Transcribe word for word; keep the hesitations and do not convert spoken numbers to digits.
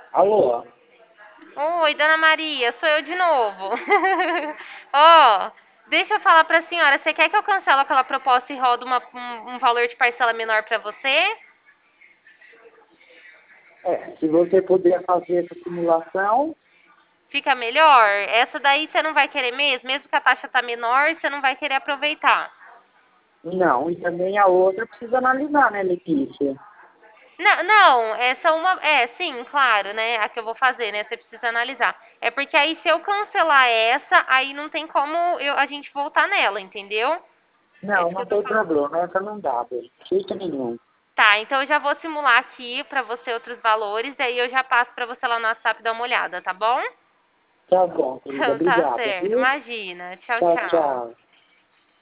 Alô? Oi, dona Maria, sou eu de novo. Ó, deixa eu falar pra senhora, você quer que eu cancele aquela proposta e rodo uma- um, um valor de parcela menor pra você? É, se você puder fazer essa simulação, Fica melhor? Essa daí você não vai querer mesmo? Mesmo que a taxa tá menor, você não vai querer aproveitar. não. E também a outra precisa analisar, né, Letícia? Não, não, essa uma. É, sim, claro, né? A que eu vou fazer, né? Você precisa analisar. É porque aí, se eu cancelar essa, aí não tem como eu, a gente voltar nela, entendeu? É Não, isso que não eu tô tem falando. problema. Essa não dá, de jeito nenhum. Tá, então eu já vou simular aqui pra você outros valores, daí eu já passo pra você lá no WhatsApp dar uma olhada, tá bom? Tá bom, querida. Então tá Obrigada, certo, viu? imagina. Tchau, Tchau, tchau. tchau.